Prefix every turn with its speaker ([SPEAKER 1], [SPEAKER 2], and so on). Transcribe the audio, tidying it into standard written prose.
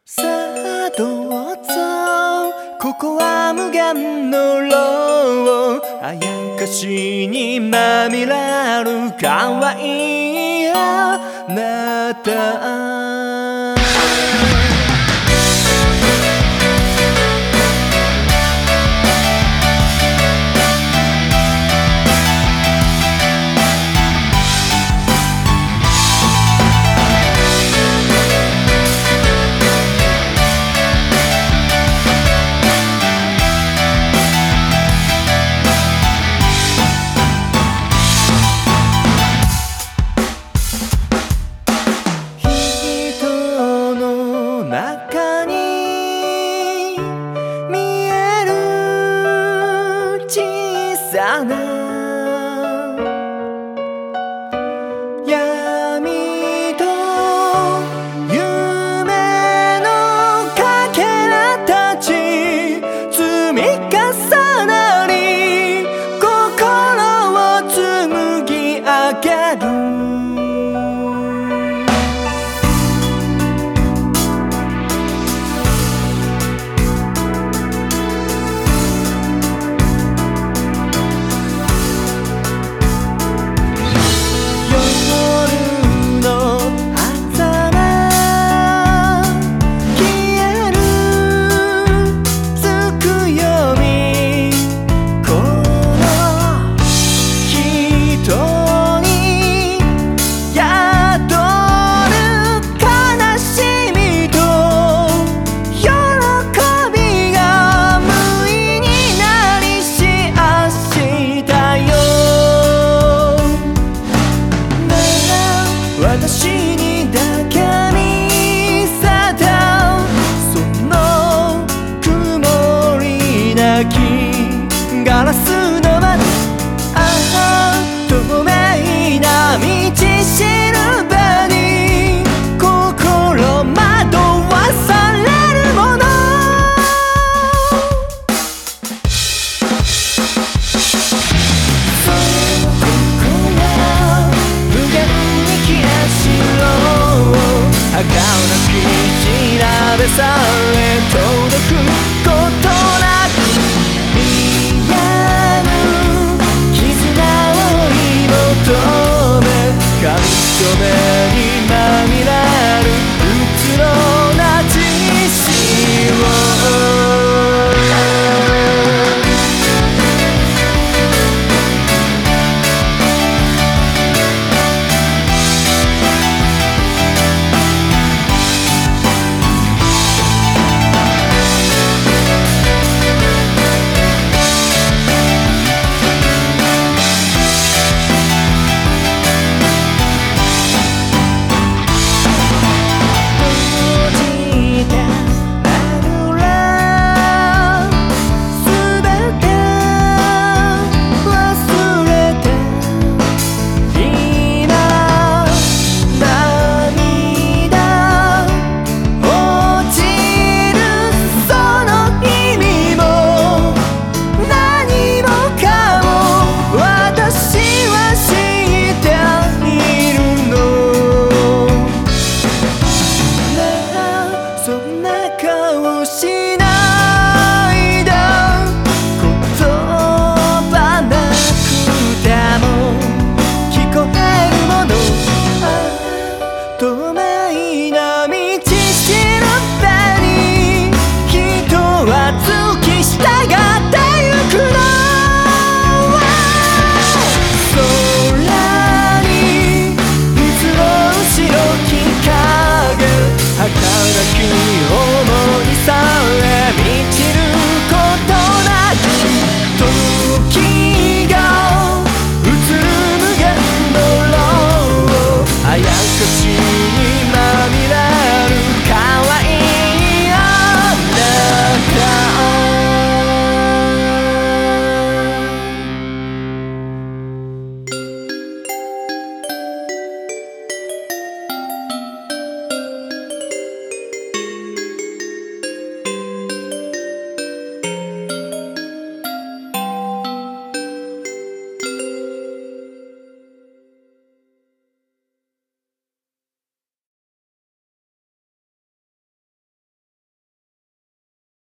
[SPEAKER 1] さあどうぞ、ここは無限のロー、あやかしにまみれるかわいいあなた。中に見える小さな闇と夢のかけらたち積み重なり心を紡ぎ上げる。私にだけ見せたその曇りなきガラスの窓、ああ透明な道しるべに心惑わされるもの。赤なき調べさえ届く